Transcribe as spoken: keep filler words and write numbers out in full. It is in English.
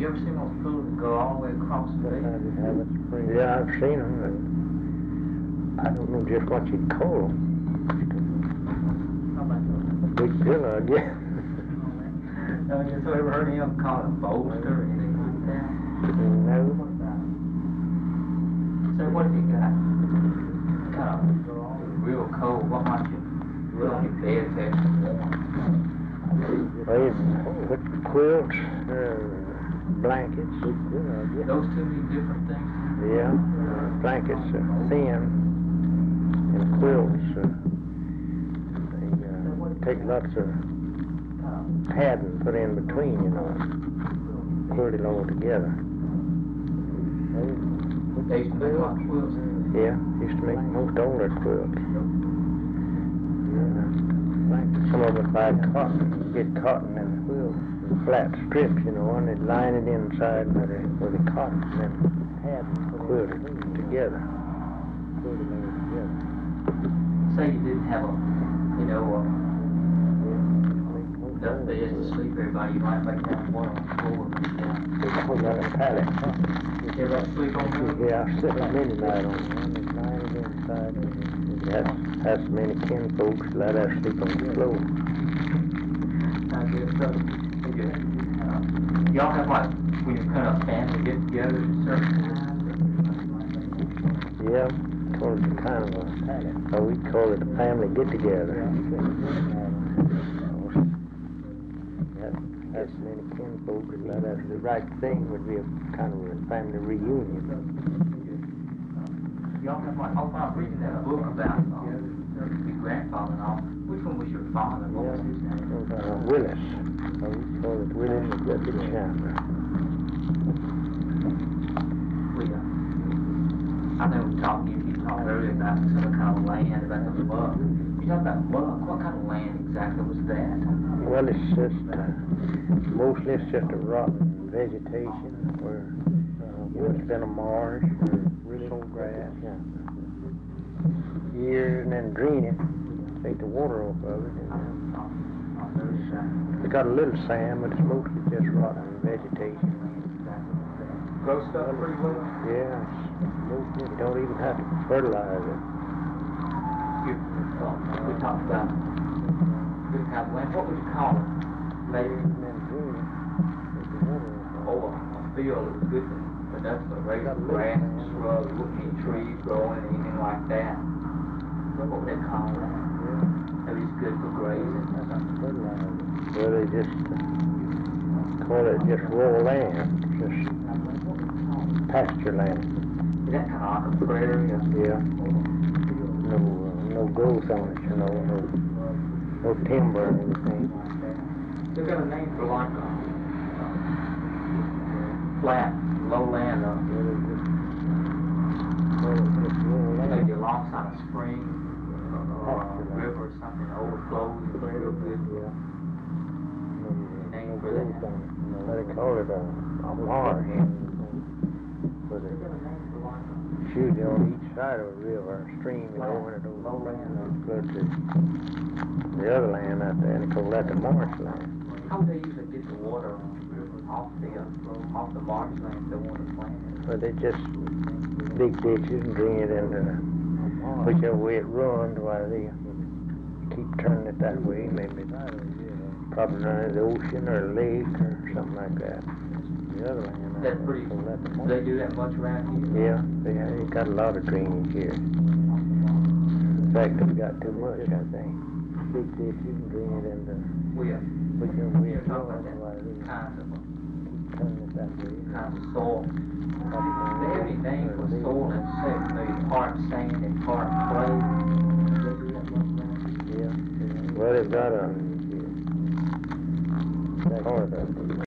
you ever seen those pools that go all the way across the bay? Yeah, I've seen them, but I don't know just what you'd call them. How about those? Big pillar, I guess. Uh, you ever heard of him called a bolster or anything like that? No. What about it? So what have you got? Kind of real cold. What might you put on your bed to extra warm? Well, you put quilts, uh, blankets. Those two mean different things. Yeah, uh, blankets are thin, and quilts, uh, they uh, take lots of padding put in between, you know, quilt it all together. They used to make a lot of quilts. Yeah, used to make most all their quilts. Uh, some of them buy cotton, get cotton and flat strips, you know, and they'd line it inside with the, with the cotton and then quilt it together. Say you didn't have a, you know, a enough bed to sleep everybody, you might make that one on the floor. Yeah. Put that in a pallet. Everybody sleep on that? Yeah, I slept many night on it. That's, that's many kin folks let us sleep on the floor. I guess so. Uh, y'all have like, when you kind of family get together at certain times? Yeah, call it kind of a, or we call it a family get-together. That's many kin folks that let us, the right thing would be a kind of a family reunion. Y'all have like, oh, I was reading that book about uh, your grandfather and all. Which one was your father? What was his name? Uh, Willis. Uh, we call it Willis W. Chandler. We, uh, I know we talked, you, you talked earlier about some kind of land, about the muck. You talked about muck. What kind of land exactly was that? Well, it's just, uh, mostly it's just a rotten vegetation where uh, it's been a marsh or tall grass. Yeah. Years and then drain it, take the water off of it. And it's got a little sand, but it's mostly just rotten vegetation. Grow stuff pretty well? Yeah, it's, you don't even have to fertilize it. You, uh, we talked about good kind of land. What would you call it? Maybe oh, a field is good for production of raising grass and shrubs, wouldn't any trees growing, anything like that. What would they call that? Maybe it's good for grazing. Well, they just uh, call it just raw land, just pasture land. Is that kind of like a prairie? Yeah. No, uh, no growth on it, you know, no, no timber or anything. They've got a name for like a flat, low land, uh, maybe alongside a spring or a river or something overflows real good. Yeah. Name for that. What they call it, a, a marsh. But it's usually on each side of a river or stream, you know, when it floods the, the other land out there, and they call that the marshland. How do they usually get the water off the uh, off the marshland if they want to plant it? But they just dig ditches and drain it into the, whichever way it runs, while they keep turning it that way, maybe probably run into the ocean or a lake or something like that. The other land. That's pretty, do they do that much around here? Yeah, they, they got a lot of drainage here. In fact, they've got too much, I think. Big ditches and drain it into We are, whichever way we are it talking runs, about while that they kind of, keep turning it that way. kind of soil. Do they have any name for soil and say maybe part sand and part clay? Do they do that much around here? Yeah. Well, they've got a, call it a